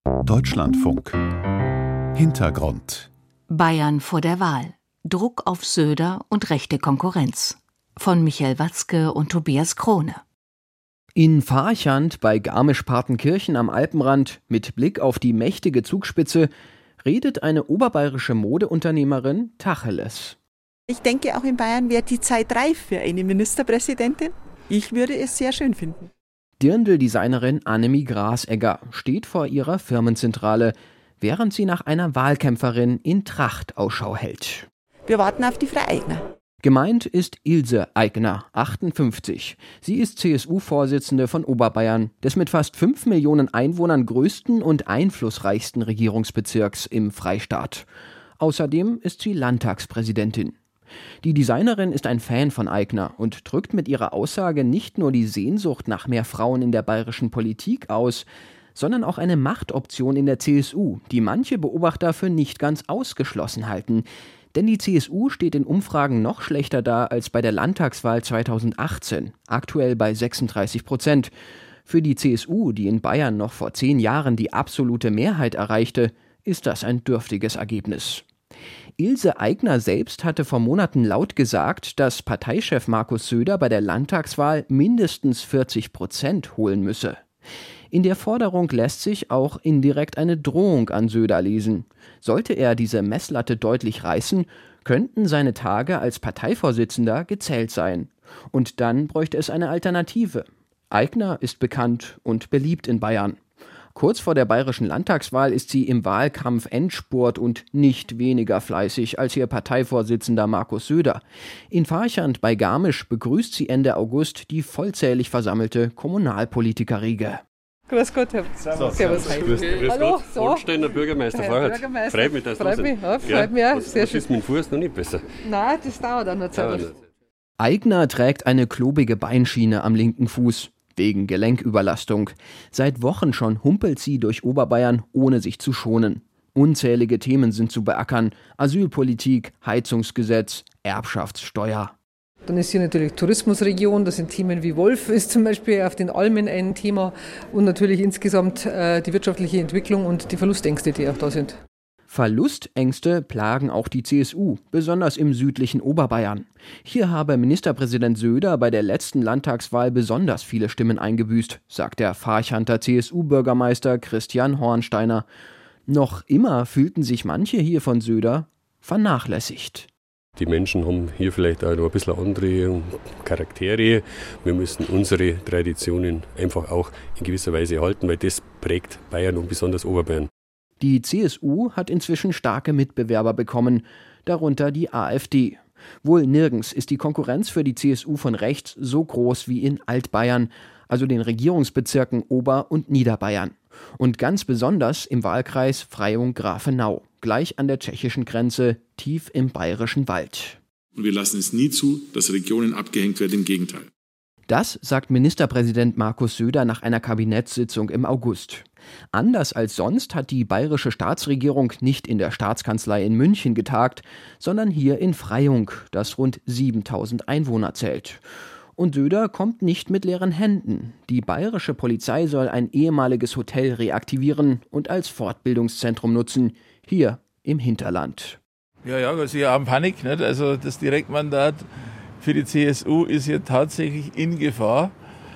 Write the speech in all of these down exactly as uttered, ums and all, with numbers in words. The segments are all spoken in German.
Deutschlandfunk. Hintergrund. Bayern vor der Wahl. Druck auf Söder und rechte Konkurrenz. Von Michael Watzke und Tobias Krone. In Farchant bei Garmisch-Partenkirchen am Alpenrand, mit Blick auf die mächtige Zugspitze, redet eine oberbayerische Modeunternehmerin Tacheles. Ich denke, auch in Bayern wäre die Zeit reif für eine Ministerpräsidentin. Ich würde es sehr schön finden. Dirndl-Designerin Annemie Grasegger steht vor ihrer Firmenzentrale, während sie nach einer Wahlkämpferin in Tracht Ausschau hält. Wir warten auf die Frau Aigner. Gemeint ist Ilse Aigner, achtundfünfzig. Sie ist C S U-Vorsitzende von Oberbayern, des mit fast fünf Millionen Einwohnern größten und einflussreichsten Regierungsbezirks im Freistaat. Außerdem ist sie Landtagspräsidentin. Die Designerin ist ein Fan von Aigner und drückt mit ihrer Aussage nicht nur die Sehnsucht nach mehr Frauen in der bayerischen Politik aus, sondern auch eine Machtoption in der C S U, die manche Beobachter für nicht ganz ausgeschlossen halten. Denn die C S U steht in Umfragen noch schlechter da als bei der Landtagswahl zweitausendachtzehn, aktuell bei sechsunddreißig Prozent. Für die C S U, die in Bayern noch vor zehn Jahren die absolute Mehrheit erreichte, ist das ein dürftiges Ergebnis. Ilse Aigner selbst hatte vor Monaten laut gesagt, dass Parteichef Markus Söder bei der Landtagswahl mindestens vierzig Prozent holen müsse. In der Forderung lässt sich auch indirekt eine Drohung an Söder lesen. Sollte er diese Messlatte deutlich reißen, könnten seine Tage als Parteivorsitzender gezählt sein. Und dann bräuchte es eine Alternative. Aigner ist bekannt und beliebt in Bayern. Kurz vor der bayerischen Landtagswahl ist sie im Wahlkampf Endspurt und nicht weniger fleißig als ihr Parteivorsitzender Markus Söder. In Farchant bei Garmisch begrüßt sie Ende August die vollzählig versammelte Kommunalpolitikerriege. Grüß Gott, Herr so, Servus. Grüß, grüß Hallo, Gott, so. Holsteiner Bürgermeister Farchant. Bürgermeister. Freut mich, dass freut du mich, ja, freut ja, mich auch. was, Sehr was schön. ist mit dem Fuß noch nicht besser? Nein, das dauert auch noch Zeit. Aigner trägt eine klobige Beinschiene am linken Fuß, wegen Gelenküberlastung. Seit Wochen schon humpelt sie durch Oberbayern, ohne sich zu schonen. Unzählige Themen sind zu beackern: Asylpolitik, Heizungsgesetz, Erbschaftssteuer. Dann ist hier natürlich Tourismusregion, da sind Themen wie Wolf ist zum Beispiel auf den Almen ein Thema und natürlich insgesamt äh, die wirtschaftliche Entwicklung und die Verlustängste, die auch da sind. Verlustängste plagen auch die C S U, besonders im südlichen Oberbayern. Hier habe Ministerpräsident Söder bei der letzten Landtagswahl besonders viele Stimmen eingebüßt, sagt der Farchanter C S U-Bürgermeister Christian Hornsteiner. Noch immer fühlten sich manche hier von Söder vernachlässigt. Die Menschen haben hier vielleicht auch noch ein bisschen andere Charaktere. Wir müssen unsere Traditionen einfach auch in gewisser Weise erhalten, weil das prägt Bayern und besonders Oberbayern. Die C S U hat inzwischen starke Mitbewerber bekommen, darunter die AfD. Wohl nirgends ist die Konkurrenz für die C S U von rechts so groß wie in Altbayern, also den Regierungsbezirken Ober- und Niederbayern. Und ganz besonders im Wahlkreis Freyung-Grafenau, gleich an der tschechischen Grenze, tief im bayerischen Wald. Und wir lassen es nie zu, dass Regionen abgehängt werden, im Gegenteil. Das sagt Ministerpräsident Markus Söder nach einer Kabinettssitzung im August. Anders als sonst hat die bayerische Staatsregierung nicht in der Staatskanzlei in München getagt, sondern hier in Freyung, das rund siebentausend Einwohner zählt. Und Söder kommt nicht mit leeren Händen. Die bayerische Polizei soll ein ehemaliges Hotel reaktivieren und als Fortbildungszentrum nutzen, hier im Hinterland. Ja, ja, also Sie haben Panik, nicht? Also das Direktmandat für die C S U ist hier tatsächlich in Gefahr.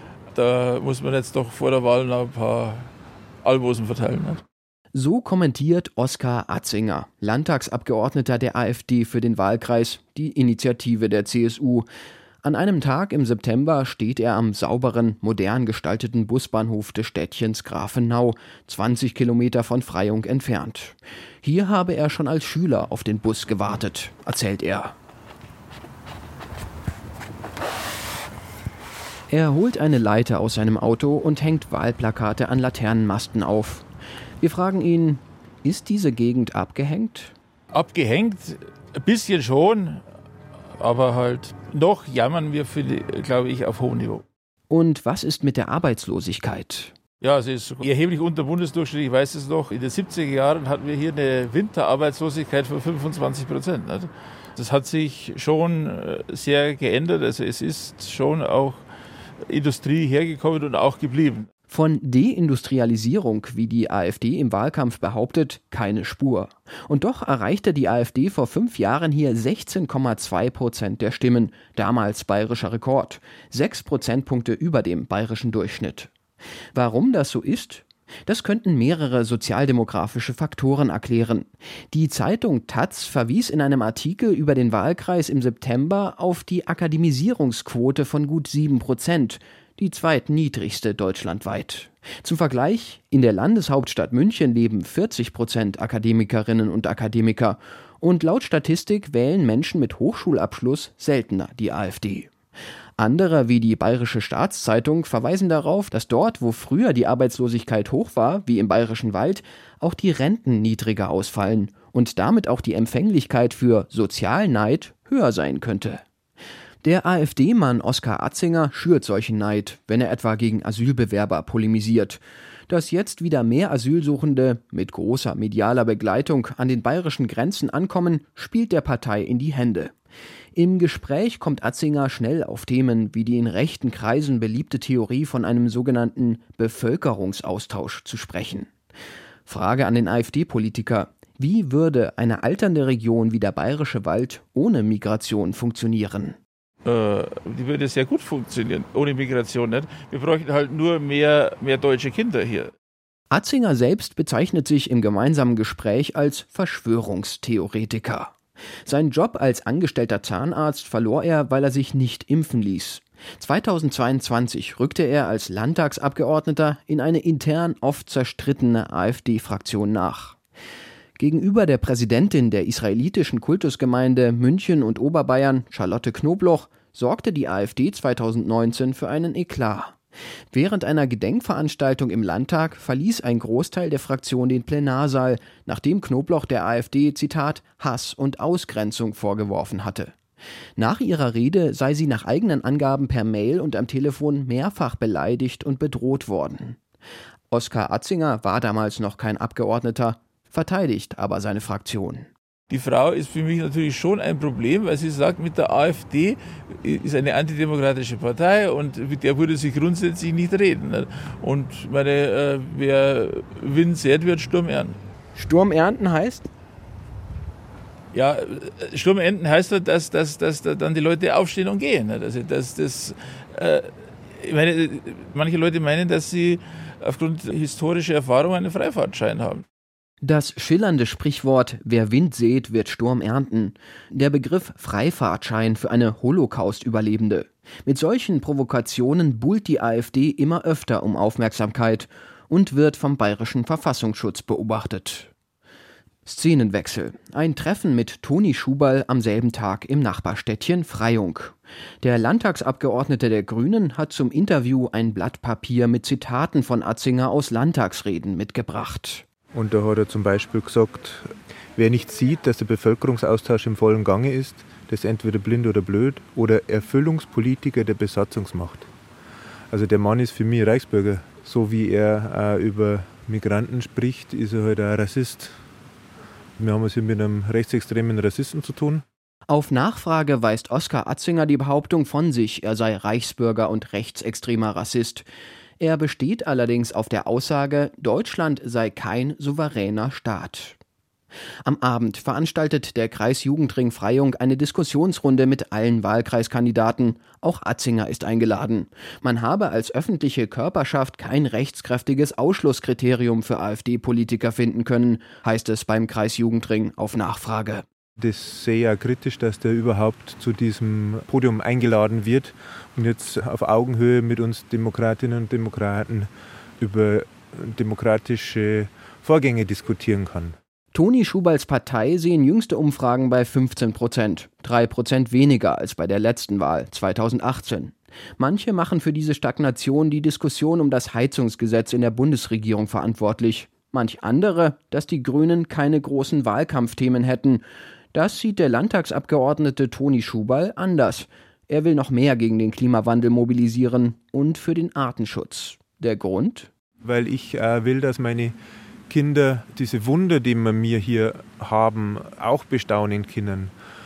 Da muss man jetzt doch vor der Wahl noch ein paar Almosen verteilen. Nicht? So kommentiert Oskar Atzinger, Landtagsabgeordneter der AfD für den Wahlkreis, die Initiative der C S U. An einem Tag im September steht er am sauberen, modern gestalteten Busbahnhof des Städtchens Grafenau, zwanzig Kilometer von Freyung entfernt. Hier habe er schon als Schüler auf den Bus gewartet, erzählt er. Er holt eine Leiter aus seinem Auto und hängt Wahlplakate an Laternenmasten auf. Wir fragen ihn, ist diese Gegend abgehängt? Abgehängt, ein bisschen schon, aber halt noch jammern wir, glaube ich, auf hohem Niveau. Und was ist mit der Arbeitslosigkeit? Ja, sie ist erheblich unter Bundesdurchschnitt. Ich weiß es noch, in den siebziger Jahren hatten wir hier eine Winterarbeitslosigkeit von fünfundzwanzig Prozent. Das hat sich schon sehr geändert. Also es ist schon auch Industrie hergekommen und auch geblieben. Von Deindustrialisierung, wie die AfD im Wahlkampf behauptet, keine Spur. Und doch erreichte die AfD vor fünf Jahren hier sechzehn Komma zwei Prozent der Stimmen, damals bayerischer Rekord, sechs Prozentpunkte über dem bayerischen Durchschnitt. Warum das so ist? Das könnten mehrere sozialdemografische Faktoren erklären. Die Zeitung Taz verwies in einem Artikel über den Wahlkreis im September auf die Akademisierungsquote von gut sieben Prozent, die zweitniedrigste deutschlandweit. Zum Vergleich, in der Landeshauptstadt München leben vierzig Prozent Akademikerinnen und Akademiker und laut Statistik wählen Menschen mit Hochschulabschluss seltener die AfD. Andere, wie die Bayerische Staatszeitung, verweisen darauf, dass dort, wo früher die Arbeitslosigkeit hoch war, wie im Bayerischen Wald, auch die Renten niedriger ausfallen und damit auch die Empfänglichkeit für Sozialneid höher sein könnte. Der AfD-Mann Oskar Atzinger schürt solchen Neid, wenn er etwa gegen Asylbewerber polemisiert. Dass jetzt wieder mehr Asylsuchende mit großer medialer Begleitung an den bayerischen Grenzen ankommen, spielt der Partei in die Hände. Im Gespräch kommt Atzinger schnell auf Themen wie die in rechten Kreisen beliebte Theorie von einem sogenannten Bevölkerungsaustausch zu sprechen. Frage an den AfD-Politiker: Wie würde eine alternde Region wie der Bayerische Wald ohne Migration funktionieren? Äh, die würde sehr gut funktionieren, ohne Migration nicht. Wir bräuchten halt nur mehr, mehr deutsche Kinder hier. Atzinger selbst bezeichnet sich im gemeinsamen Gespräch als Verschwörungstheoretiker. Seinen Job als angestellter Zahnarzt verlor er, weil er sich nicht impfen ließ. zweitausendzweiundzwanzig rückte er als Landtagsabgeordneter in eine intern oft zerstrittene AfD-Fraktion nach. Gegenüber der Präsidentin der israelitischen Kultusgemeinde München und Oberbayern, Charlotte Knobloch, sorgte die AfD zweitausendneunzehn für einen Eklat. Während einer Gedenkveranstaltung im Landtag verließ ein Großteil der Fraktion den Plenarsaal, nachdem Knobloch der AfD, Zitat, Hass und Ausgrenzung vorgeworfen hatte. Nach ihrer Rede sei sie nach eigenen Angaben per Mail und am Telefon mehrfach beleidigt und bedroht worden. Oskar Atzinger war damals noch kein Abgeordneter, verteidigt aber seine Fraktion. Die Frau ist für mich natürlich schon ein Problem, weil sie sagt, mit der AfD ist eine antidemokratische Partei und mit der würde sie grundsätzlich nicht reden. Und meine, wer Wind sät, wird Sturm ernten. Sturm ernten heißt? Ja, Sturm ernten heißt, dass, dass, dass dann die Leute aufstehen und gehen. Also, dass, dass, äh, ich meine, manche Leute meinen, dass sie aufgrund historischer Erfahrung einen Freifahrtschein haben. Das schillernde Sprichwort »Wer Wind sät, wird Sturm ernten«, der Begriff Freifahrtschein für eine Holocaust-Überlebende. Mit solchen Provokationen buhlt die AfD immer öfter um Aufmerksamkeit und wird vom bayerischen Verfassungsschutz beobachtet. Szenenwechsel. Ein Treffen mit Toni Schuball am selben Tag im Nachbarstädtchen Freyung. Der Landtagsabgeordnete der Grünen hat zum Interview ein Blatt Papier mit Zitaten von Atzinger aus Landtagsreden mitgebracht. Und da hat er zum Beispiel gesagt, wer nicht sieht, dass der Bevölkerungsaustausch im vollen Gange ist, der ist entweder blind oder blöd oder Erfüllungspolitiker der Besatzungsmacht. Also der Mann ist für mich Reichsbürger. So wie er äh, über Migranten spricht, ist er halt ein Rassist. Wir haben es hier mit einem rechtsextremen Rassisten zu tun. Auf Nachfrage weist Oskar Atzinger die Behauptung von sich, er sei Reichsbürger und rechtsextremer Rassist. Er besteht allerdings auf der Aussage, Deutschland sei kein souveräner Staat. Am Abend veranstaltet der Kreisjugendring Freyung eine Diskussionsrunde mit allen Wahlkreiskandidaten. Auch Atzinger ist eingeladen. Man habe als öffentliche Körperschaft kein rechtskräftiges Ausschlusskriterium für AfD-Politiker finden können, heißt es beim Kreisjugendring auf Nachfrage. Das sehe ich auch kritisch, dass der überhaupt zu diesem Podium eingeladen wird und jetzt auf Augenhöhe mit uns Demokratinnen und Demokraten über demokratische Vorgänge diskutieren kann. Toni Schuballs Partei sehen jüngste Umfragen bei fünfzehn Prozent, drei Prozent weniger als bei der letzten Wahl zweitausendachtzehn. Manche machen für diese Stagnation die Diskussion um das Heizungsgesetz in der Bundesregierung verantwortlich. Manch andere, dass die Grünen keine großen Wahlkampfthemen hätten. Das sieht der Landtagsabgeordnete Toni Schuball anders. Er will noch mehr gegen den Klimawandel mobilisieren und für den Artenschutz. Der Grund? Weil ich äh, will, dass meine Kinder diese Wunder, die wir mir hier haben, auch bestaunen können.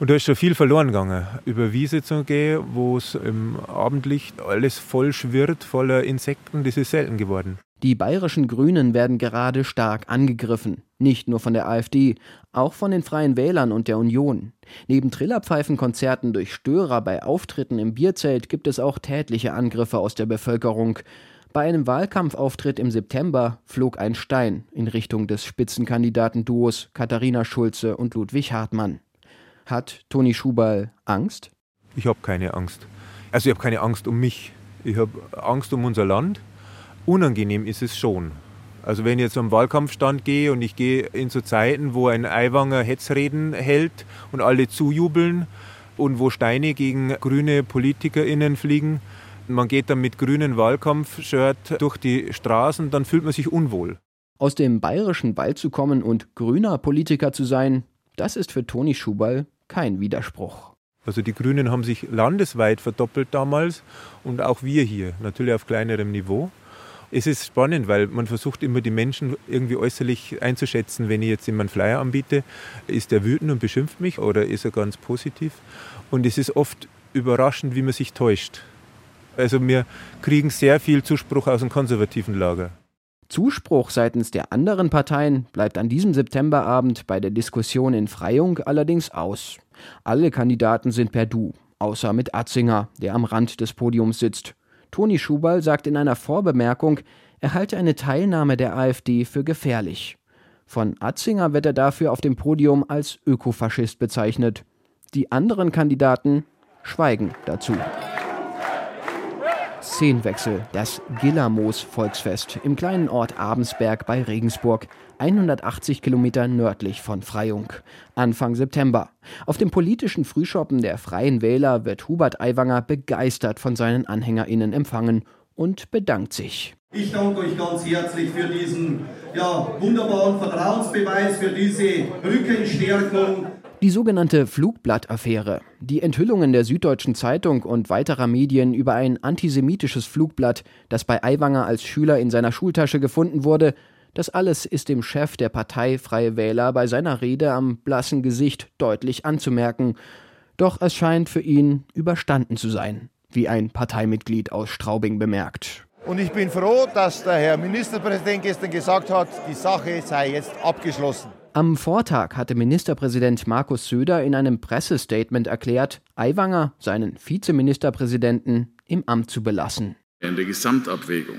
Und da ist schon viel verloren gegangen. Über Wiese zu gehen, wo es im Abendlicht alles voll schwirrt, voller Insekten, das ist selten geworden. Die bayerischen Grünen werden gerade stark angegriffen. Nicht nur von der AfD, auch von den Freien Wählern und der Union. Neben Trillerpfeifenkonzerten durch Störer bei Auftritten im Bierzelt gibt es auch tätliche Angriffe aus der Bevölkerung. Bei einem Wahlkampfauftritt im September flog ein Stein in Richtung des Spitzenkandidatenduos Katharina Schulze und Ludwig Hartmann. Hat Toni Schuballl Angst? Ich habe keine Angst. Also ich habe keine Angst um mich. Ich habe Angst um unser Land. Unangenehm ist es schon. Also wenn ich jetzt am Wahlkampfstand gehe und ich gehe in so Zeiten, wo ein Aiwanger Hetzreden hält und alle zujubeln und wo Steine gegen grüne PolitikerInnen fliegen, man geht dann mit grünen Wahlkampfshirt durch die Straßen, dann fühlt man sich unwohl. Aus dem bayerischen Wald zu kommen und grüner Politiker zu sein, das ist für Toni Schuballl kein Widerspruch. Also die Grünen haben sich landesweit verdoppelt damals und auch wir hier, natürlich auf kleinerem Niveau. Es ist spannend, weil man versucht immer die Menschen irgendwie äußerlich einzuschätzen. Wenn ich jetzt ihm einen Flyer anbiete, ist er wütend und beschimpft mich oder ist er ganz positiv? Und es ist oft überraschend, wie man sich täuscht. Also wir kriegen sehr viel Zuspruch aus dem konservativen Lager. Zuspruch seitens der anderen Parteien bleibt an diesem Septemberabend bei der Diskussion in Freyung allerdings aus. Alle Kandidaten sind per Du, außer mit Atzinger, der am Rand des Podiums sitzt. Toni Schuballl sagt in einer Vorbemerkung, er halte eine Teilnahme der AfD für gefährlich. Von Atzinger wird er dafür auf dem Podium als Ökofaschist bezeichnet. Die anderen Kandidaten schweigen dazu. Szenenwechsel, das Gillermoos-Volksfest im kleinen Ort Abensberg bei Regensburg, hundertachtzig Kilometer nördlich von Freyung. Anfang September. Auf dem politischen Frühschoppen der Freien Wähler wird Hubert Aiwanger begeistert von seinen AnhängerInnen empfangen und bedankt sich. Ich danke euch ganz herzlich für diesen ja, wunderbaren Vertrauensbeweis, für diese Rückenstärkung. Die sogenannte Flugblattaffäre. Die Enthüllungen der Süddeutschen Zeitung und weiterer Medien über ein antisemitisches Flugblatt, das bei Aiwanger als Schüler in seiner Schultasche gefunden wurde, das alles ist dem Chef der Partei Freie Wähler bei seiner Rede am blassen Gesicht deutlich anzumerken. Doch es scheint für ihn überstanden zu sein, wie ein Parteimitglied aus Straubing bemerkt. Und ich bin froh, dass der Herr Ministerpräsident gestern gesagt hat, die Sache sei jetzt abgeschlossen. Am Vortag hatte Ministerpräsident Markus Söder in einem Pressestatement erklärt, Aiwanger, seinen Vizeministerpräsidenten, im Amt zu belassen. In der Gesamtabwägung,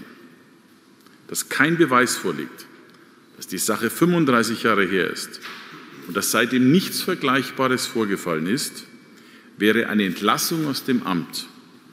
dass kein Beweis vorliegt, dass die Sache fünfunddreißig Jahre her ist und dass seitdem nichts Vergleichbares vorgefallen ist, wäre eine Entlassung aus dem Amt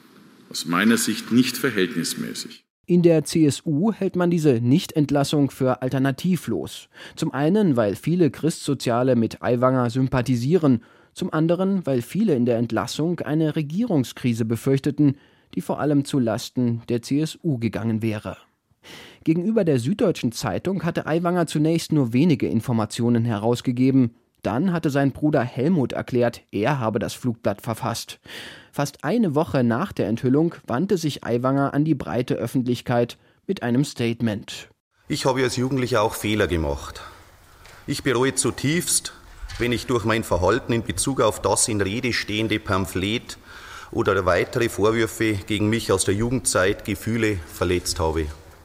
aus meiner Sicht nicht verhältnismäßig. In der C S U hält man diese Nichtentlassung für alternativlos. Zum einen, weil viele Christsoziale mit Aiwanger sympathisieren, zum anderen, weil viele in der Entlassung eine Regierungskrise befürchteten, die vor allem zu Lasten der C S U gegangen wäre. Gegenüber der Süddeutschen Zeitung hatte Aiwanger zunächst nur wenige Informationen herausgegeben. Dann hatte sein Bruder Helmut erklärt, er habe das Flugblatt verfasst. Fast eine Woche nach der Enthüllung wandte sich Aiwanger an die breite Öffentlichkeit mit einem Statement. Ich habe als Jugendlicher auch Fehler gemacht. Ich bereue zutiefst, wenn ich durch mein Verhalten in Bezug auf das in Rede stehende Pamphlet oder weitere Vorwürfe gegen mich aus der Jugendzeit Gefühle verletzt habe.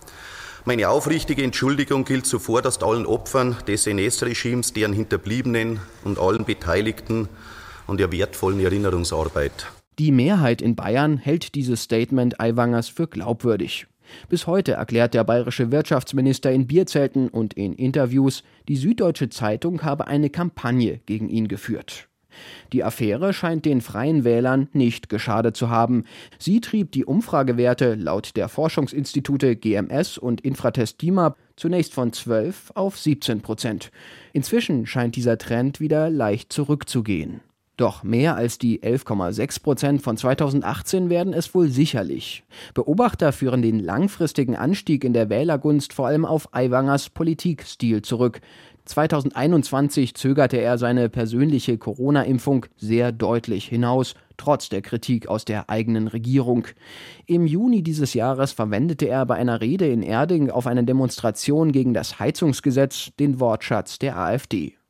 Meine aufrichtige Entschuldigung gilt zuvorderst allen Opfern des N S-Regimes, deren Hinterbliebenen und allen Beteiligten an der wertvollen Erinnerungsarbeit. Die Mehrheit in Bayern hält dieses Statement Aiwangers für glaubwürdig. Bis heute erklärt der bayerische Wirtschaftsminister in Bierzelten und in Interviews, die Süddeutsche Zeitung habe eine Kampagne gegen ihn geführt. Die Affäre scheint den Freien Wählern nicht geschadet zu haben. Sie trieb die Umfragewerte laut der Forschungsinstitute G M S und Infratest DIMAP zunächst von zwölf auf siebzehn Prozent. Inzwischen scheint dieser Trend wieder leicht zurückzugehen. Doch mehr als die elf Komma sechs Prozent von zweitausendachtzehn werden es wohl sicherlich. Beobachter führen den langfristigen Anstieg in der Wählergunst vor allem auf Aiwangers Politikstil zurück. zweitausendeinundzwanzig zögerte er seine persönliche Corona-Impfung sehr deutlich hinaus, trotz der Kritik aus der eigenen Regierung. Im Juni dieses Jahres verwendete er bei einer Rede in Erding auf einer Demonstration gegen das Heizungsgesetz den Wortschatz der AfD.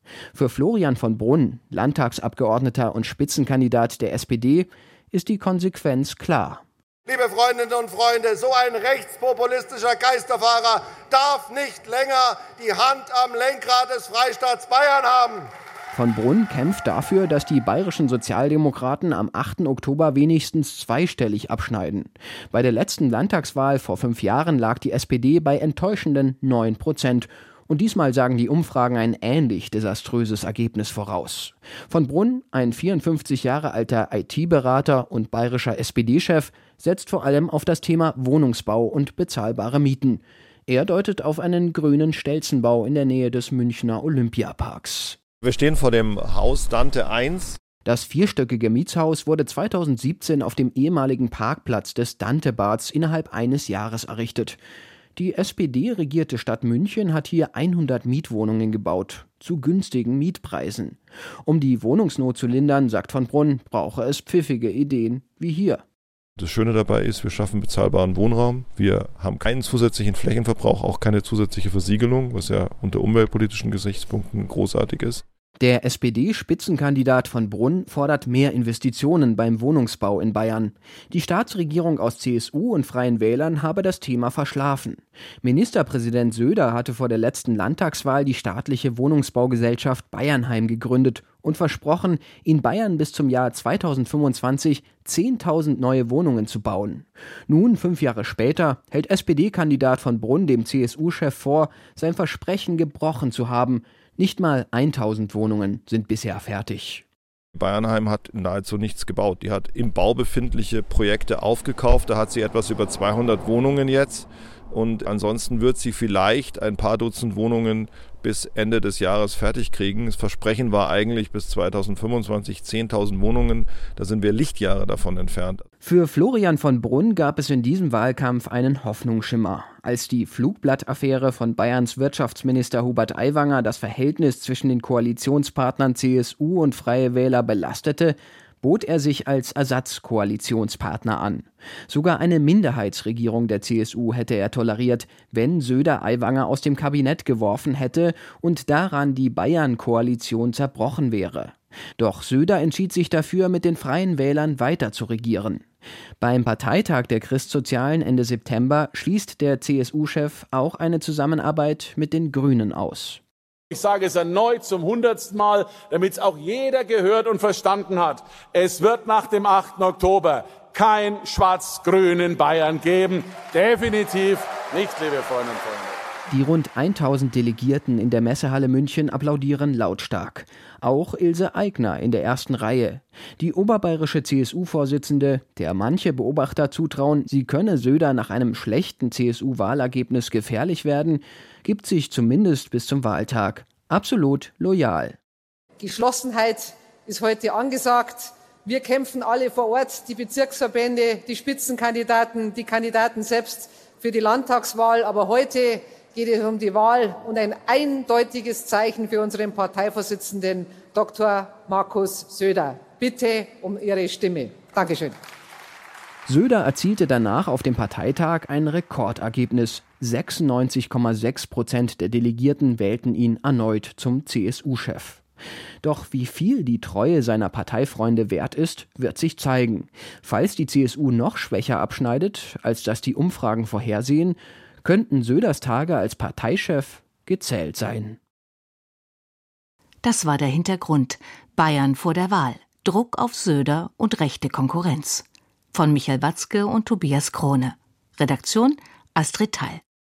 Für Florian von Brunn, Landtagsabgeordneter und Spitzenkandidat der S P D, ist die Konsequenz klar. Liebe Freundinnen und Freunde, so ein rechtspopulistischer Geisterfahrer darf nicht länger die Hand am Lenkrad des Freistaats Bayern haben. Von Brunn kämpft dafür, dass die bayerischen Sozialdemokraten am achten Oktober wenigstens zweistellig abschneiden. Bei der letzten Landtagswahl vor fünf Jahren lag die S P D bei enttäuschenden neun Prozent. Und diesmal sagen die Umfragen ein ähnlich desaströses Ergebnis voraus. Von Brunn, ein vierundfünfzig Jahre alter I T-Berater und bayerischer S P D-Chef, setzt vor allem auf das Thema Wohnungsbau und bezahlbare Mieten. Er deutet auf einen grünen Stelzenbau in der Nähe des Münchner Olympiaparks. Wir stehen vor dem Haus Dante eins. Das vierstöckige Mietshaus wurde zweitausendsiebzehn auf dem ehemaligen Parkplatz des Dante-Bads innerhalb eines Jahres errichtet. Die S P D-regierte Stadt München hat hier hundert Mietwohnungen gebaut, zu günstigen Mietpreisen. Um die Wohnungsnot zu lindern, sagt von Brunn, brauche es pfiffige Ideen wie hier. Das Schöne dabei ist, wir schaffen bezahlbaren Wohnraum. Wir haben keinen zusätzlichen Flächenverbrauch, auch keine zusätzliche Versiegelung, was ja unter umweltpolitischen Gesichtspunkten großartig ist. Der S P D-Spitzenkandidat von Brunn fordert mehr Investitionen beim Wohnungsbau in Bayern. Die Staatsregierung aus C S U und Freien Wählern habe das Thema verschlafen. Ministerpräsident Söder hatte vor der letzten Landtagswahl die staatliche Wohnungsbaugesellschaft Bayernheim gegründet und versprochen, in Bayern bis zum Jahr zweitausendfünfundzwanzig zehntausend neue Wohnungen zu bauen. Nun, fünf Jahre später, hält S P D-Kandidat von Brunn dem C S U-Chef vor, sein Versprechen gebrochen zu haben. Nicht mal tausend Wohnungen sind bisher fertig. Bayernheim hat nahezu nichts gebaut. Die hat im Bau befindliche Projekte aufgekauft. Da hat sie etwas über zweihundert Wohnungen jetzt. Und ansonsten wird sie vielleicht ein paar Dutzend Wohnungen bis Ende des Jahres fertig kriegen. Das Versprechen war eigentlich bis zweitausendfünfundzwanzig zehntausend Wohnungen. Da sind wir Lichtjahre davon entfernt. Für Florian von Brunn gab es in diesem Wahlkampf einen Hoffnungsschimmer. Als die Flugblattaffäre von Bayerns Wirtschaftsminister Hubert Aiwanger das Verhältnis zwischen den Koalitionspartnern C S U und Freie Wähler belastete, bot er sich als Ersatzkoalitionspartner an. Sogar eine Minderheitsregierung der C S U hätte er toleriert, wenn Söder Aiwanger aus dem Kabinett geworfen hätte und daran die Bayern-Koalition zerbrochen wäre. Doch Söder entschied sich dafür, mit den Freien Wählern weiter zu regieren. Beim Parteitag der Christsozialen Ende September schließt der C S U-Chef auch eine Zusammenarbeit mit den Grünen aus. Ich sage es erneut zum hundertsten Mal, damit es auch jeder gehört und verstanden hat. Es wird nach dem achten Oktober kein schwarz-grünen Bayern geben. Definitiv nicht, liebe Freundinnen und Freunde. Die rund tausend Delegierten in der Messehalle München applaudieren lautstark. Auch Ilse Aigner in der ersten Reihe. Die oberbayerische C S U-Vorsitzende, der manche Beobachter zutrauen, sie könne Söder nach einem schlechten C S U-Wahlergebnis gefährlich werden, gibt sich zumindest bis zum Wahltag absolut loyal. Geschlossenheit ist heute angesagt. Wir kämpfen alle vor Ort, die Bezirksverbände, die Spitzenkandidaten, die Kandidaten selbst für die Landtagswahl. Aber heute geht es um die Wahl und ein eindeutiges Zeichen für unseren Parteivorsitzenden Doktor Markus Söder. Bitte um Ihre Stimme. Dankeschön. Söder erzielte danach auf dem Parteitag ein Rekordergebnis. sechsundneunzig Komma sechs Prozent der Delegierten wählten ihn erneut zum C S U-Chef. Doch wie viel die Treue seiner Parteifreunde wert ist, wird sich zeigen. Falls die C S U noch schwächer abschneidet, als das die Umfragen vorhersehen, könnten Söders Tage als Parteichef gezählt sein. Das war der Hintergrund. Bayern vor der Wahl. Druck auf Söder und rechte Konkurrenz. Von Michael Watzke und Tobias Krone. Redaktion Astrid Thall.